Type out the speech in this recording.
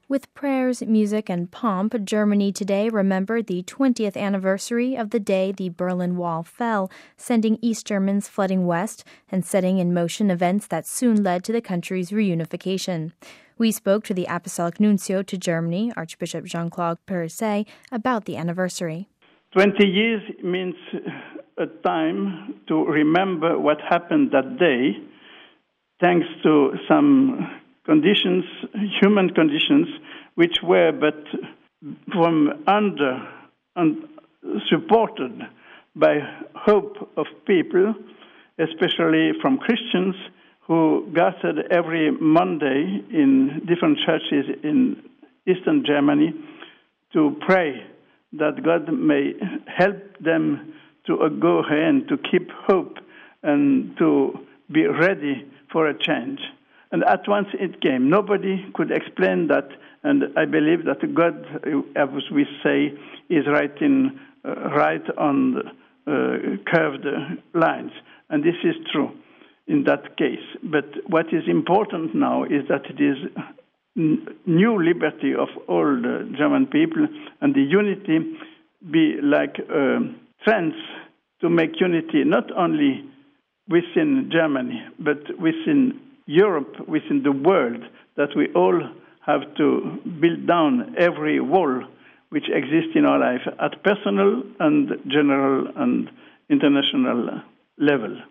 With prayers, music, and pomp, Germany today remembered the 20th anniversary of the day the Berlin Wall fell, sending East Germans flooding west and setting in motion events that soon led to the country's reunification. We spoke to the Apostolic Nuncio to Germany, Archbishop Jean-Claude Perisset, about the anniversary. 20 years means a time to remember what happened that day, thanks to some conditions, human conditions, which were but from under and supported by hope of people, especially from Christians who gathered every Monday in different churches in Eastern Germany to pray that God may help them to go ahead, to keep hope and to be ready for a change. And at once it came. Nobody could explain that, and I believe that God, as we say, is writing right on curved lines. And this is true in that case. But what is important now is that it is new liberty of all the German people, and the unity be like trends to make unity not only within Germany, but within Europe, within the world, that we all have to build down every wall which exists in our life at personal and general and international level.